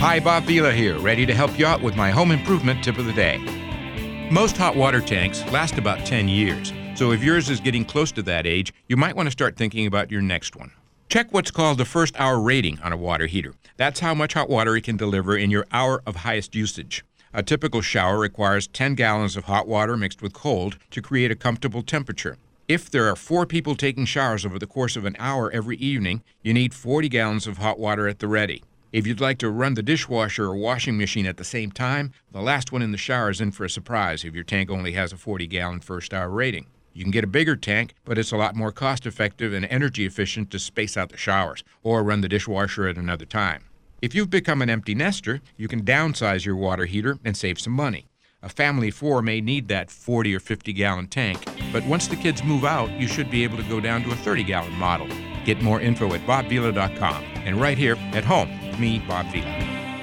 Hi, Bob Vila here, ready to help you out with my home improvement tip of the day. Most hot water tanks last about 10 years, so if yours is getting close to that age, you might want to start thinking about your next one. Check what's called the first hour rating on a water heater. That's how much hot water it can deliver in your hour of highest usage. A typical shower requires 10 gallons of hot water mixed with cold to create a comfortable temperature. If there are 4 people taking showers over the course of an hour every evening, you need 40 gallons of hot water at the ready. If you'd like to run the dishwasher or washing machine at the same time, the last one in the shower is in for a surprise if your tank only has a 40-gallon first-hour rating. You can get a bigger tank, but it's a lot more cost-effective and energy-efficient to space out the showers or run the dishwasher at another time. If you've become an empty nester, you can downsize your water heater and save some money. A family of 4 may need that 40 or 50-gallon tank, but once the kids move out, you should be able to go down to a 30-gallon model. Get more info at bobvila.com and right here at home with me, Bob Vila.